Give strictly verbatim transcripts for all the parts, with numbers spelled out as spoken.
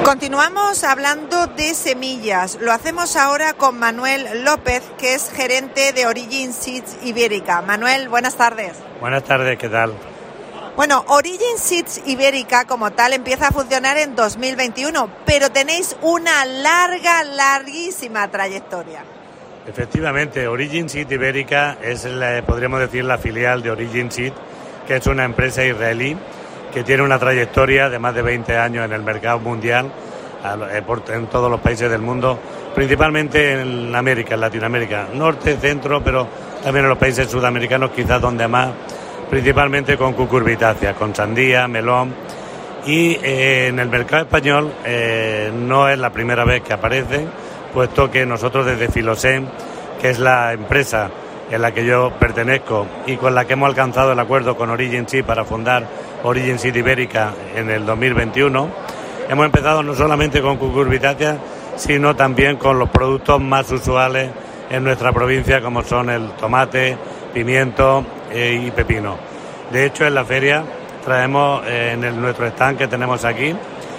Continuamos hablando de semillas. Lo hacemos ahora con Manuel López, que es gerente de Origin Seeds Ibérica. Manuel, buenas tardes. Buenas tardes, ¿qué tal? Bueno, Origin Seeds Ibérica como tal empieza a funcionar en dos mil veintiuno, pero tenéis una larga, larguísima trayectoria. Efectivamente, Origin Seeds Ibérica es, la, podríamos decir, la filial de Origin Seeds, que es una empresa israelí que tiene una trayectoria de más de veinte años en el mercado mundial, en todos los países del mundo, principalmente en América, en Latinoamérica, norte, centro, pero también en los países sudamericanos, quizás donde más, principalmente con cucurbitáceas, con sandía, melón. Y eh, en el mercado español eh, no es la primera vez que aparecen, puesto que nosotros desde Filosen, que es la empresa en la que yo pertenezco y con la que hemos alcanzado el acuerdo con Origin Seeds para fundar Origin Seeds Ibérica en el dos mil veintiuno, hemos empezado no solamente con cucurbitáceas, sino también con los productos más usuales en nuestra provincia, como son el tomate, pimiento eh, y pepino. De hecho, en la feria traemos eh, en el, nuestro stand que tenemos aquí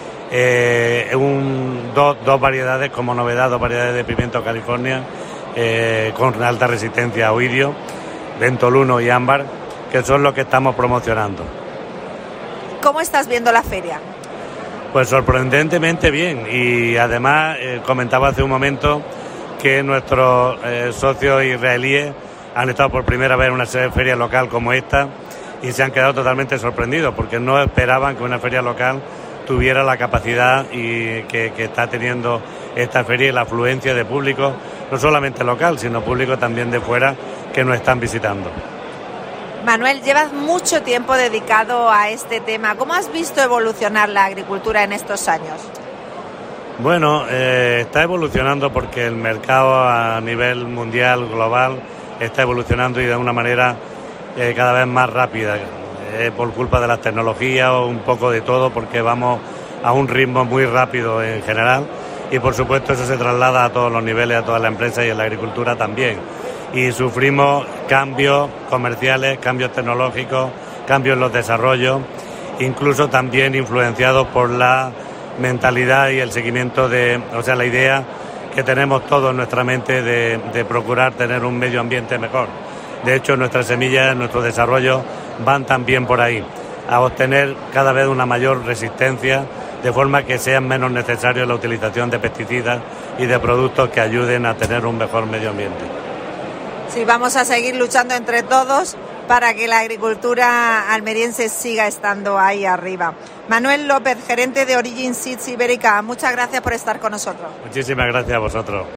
eh, un, dos, dos variedades como novedad, dos variedades de pimiento California eh, con alta resistencia a oidio, ventoluno y ámbar, que son los que estamos promocionando. ¿Cómo estás viendo la feria? Pues sorprendentemente bien, y además eh, comentaba hace un momento que nuestros eh, socios israelíes han estado por primera vez en una feria local como esta y se han quedado totalmente sorprendidos porque no esperaban que una feria local tuviera la capacidad y que, que está teniendo esta feria y la afluencia de público, no solamente local, sino público también de fuera que nos están visitando. Manuel, llevas mucho tiempo dedicado a este tema. ¿Cómo has visto evolucionar la agricultura en estos años? Bueno, eh, está evolucionando porque el mercado a nivel mundial, global, está evolucionando y de una manera eh, cada vez más rápida, eh, por culpa de las tecnologías o un poco de todo, porque vamos a un ritmo muy rápido en general y por supuesto eso se traslada a todos los niveles, a todas las empresas y en la agricultura también. Y sufrimos cambios comerciales, cambios tecnológicos, cambios en los desarrollos, incluso también influenciados por la mentalidad y el seguimiento de, o sea, la idea que tenemos todos en nuestra mente de, de procurar tener un medio ambiente mejor. De hecho, nuestras semillas, nuestros desarrollos van también por ahí, a obtener cada vez una mayor resistencia, de forma que sea menos necesaria la utilización de pesticidas y de productos que ayuden a tener un mejor medio ambiente. Sí, vamos a seguir luchando entre todos para que la agricultura almeriense siga estando ahí arriba. Manuel López, gerente de Origin Seeds Ibérica, muchas gracias por estar con nosotros. Muchísimas gracias a vosotros.